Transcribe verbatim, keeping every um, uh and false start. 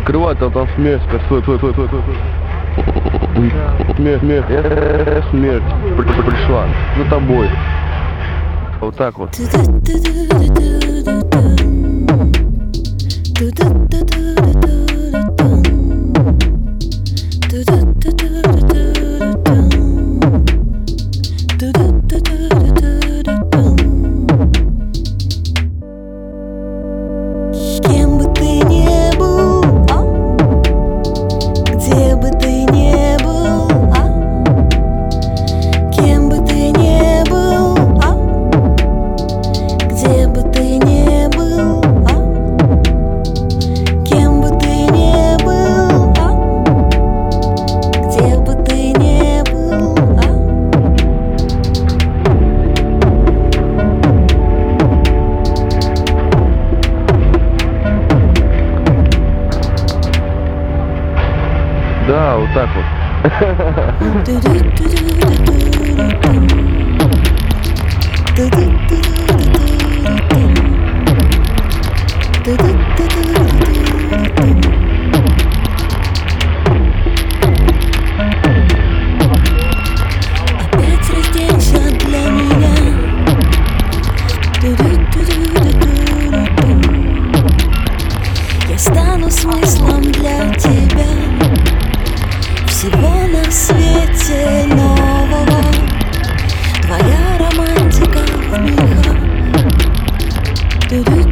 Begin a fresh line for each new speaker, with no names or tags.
открывай, там, там смерть, стой, стой, стой, стой, стой. Смерть, смерть, э, смерть пришла за тобой. Вот так вот.
Кем бы ты ни был, а? Где бы ты ни был, а? Кем бы ты ни был, а? Где бы ты ни был, а? Кем бы ты ни был, а? Где бы ты ни был, а?
Да, вот так вот.
Опять разденься для меня. Я стану смыслом для тебя. Всего на свете нового. Твоя романтика в мехах.